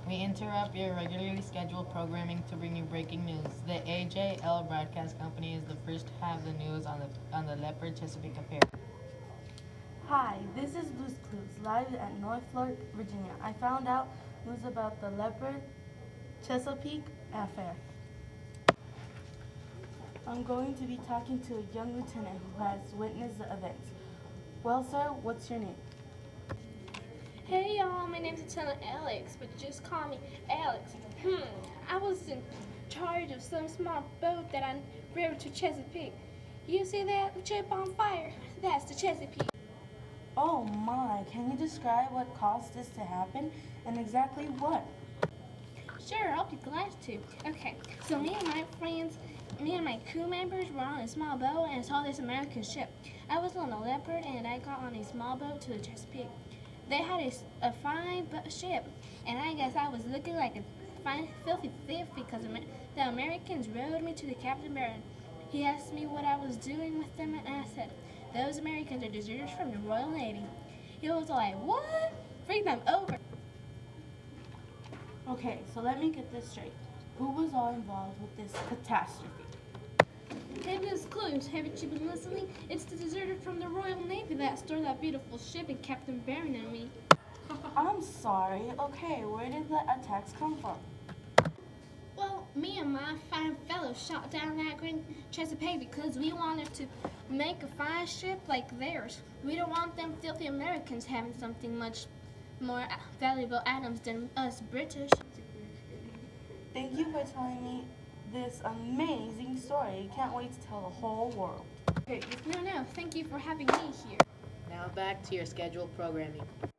We interrupt your regularly scheduled programming to bring you breaking news. The AJL Broadcast Company is the first to have the news on the Leopard Chesapeake affair. Hi, this is Blues Clues, live at North Fork, Virginia. I found out news about the Leopard Chesapeake affair. I'm going to be talking to a young lieutenant who has witnessed the events. Well, sir, what's your name? Hey y'all, my name's Lieutenant Alex, but just call me Alex. I was in charge of some small boat that I rowed to Chesapeake. You see that ship on fire? That's the Chesapeake. Oh my, can you describe what caused this to happen and exactly what? Sure, I'll be glad to. Okay, so me and my crew members were on a small boat and saw this American ship. I was on a Leopard and I got on a small boat to the Chesapeake. They had a fine ship, and I guess I was looking like a fine, filthy thief because the Americans rowed me to the Captain Baron. He asked me what I was doing with them, and I said, "Those Americans are deserters from the Royal Navy." He was like, "What? Bring them over." Okay, so let me get this straight. Who was all involved with this catastrophe? Hey, Blues Clues, haven't you been listening? It's the deserter from the Royal Navy that stole that beautiful ship and Captain Baron and me. I'm sorry. Okay, where did the attacks come from? Well, me and my fine fellows shot down that great Chesapeake because we wanted to make a fine ship like theirs. We don't want them filthy Americans having something much more valuable items than us British. Thank you for telling me this amazing story. Can't wait to tell the whole world. No, thank you for having me here. Now back to your scheduled programming.